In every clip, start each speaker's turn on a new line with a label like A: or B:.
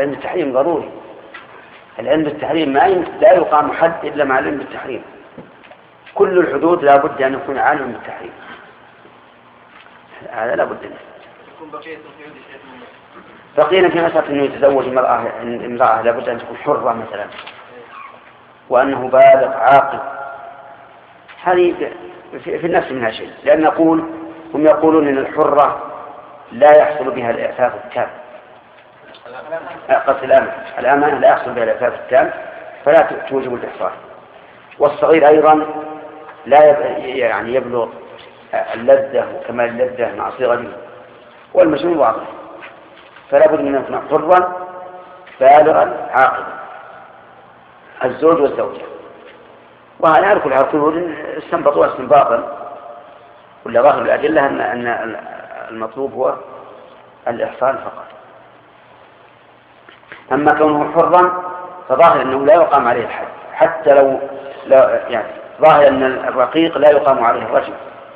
A: العلم بالتحريم ضروري. العلم بالتحريم لا يقام حد إلا مع العلم بالتحريم. كل الحدود لا بد أن يكون عالم بالتحريم، هذا لا بد منه. بقينا في مسألة أنه يتزوج امرأة لا بد أن تكون حرة مثلا، وأنه بالغ عاقل، هذه في النفس منها شيء، لأن هم يقولون أن الحرة لا يحصل بها الإعفاف التام، قتل الأمانة لا يحصل بها الإعفاف التام، فلا توجب الإحصان. والصغير أيضا لا يبلغ اللذة وكمال اللذة مع صغره، والمجنون واضح، فلا بد من أن يكون حرا بالغا عاقلا، الزوج والزوجة. وأنا أذكر العقول استنبطوا استنباطا، ولا ظاهر الأدلة أن المطلوب هو الإحصان فقط. أما كونه حرا فظاهر أنه لا يقام عليه الحد، حتى لو ظاهر أن الرقيق لا يقام عليه الرجم،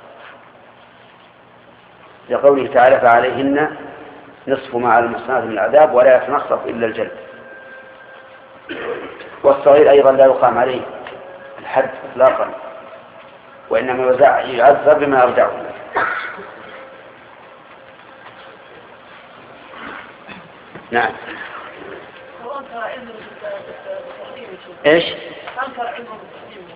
A: لقوله تعالى فعليهن نصف ما على المحصنات من العذاب ولا يتنصف إلا الجلد. والصغير أيضا لا يقام عليه الحد إطلاقا، وإنما يعذب بما أرجعه. نعم. إيش؟